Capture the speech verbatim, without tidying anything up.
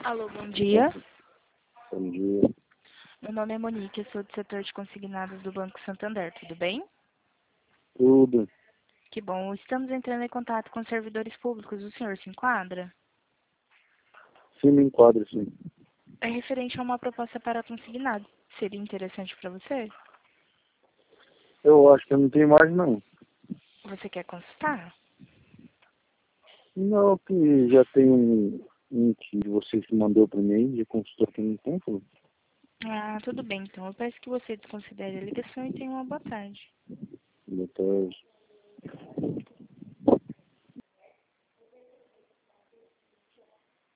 Alô, bom dia. Bom dia. Meu nome é Monique, eu sou do setor de consignados do Banco Santander, tudo bem? Tudo. Que bom, estamos entrando em contato com servidores públicos, o senhor se enquadra? Sim, me enquadro, sim. É referente a uma proposta para consignado. Seria interessante para você? Eu acho que eu não tenho mais, não. Você quer consultar? Não, que já tem um, um que você se mandou para mim de consulta aqui no tempo. Ah, tudo bem, então. Eu peço que você desconsidere a ligação e tenha uma boa tarde. Boa tarde.